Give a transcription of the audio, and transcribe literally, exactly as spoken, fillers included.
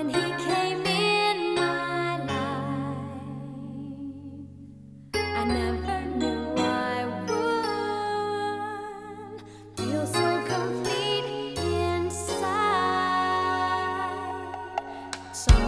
when he came in my life. I never knew I would feel so complete inside. Some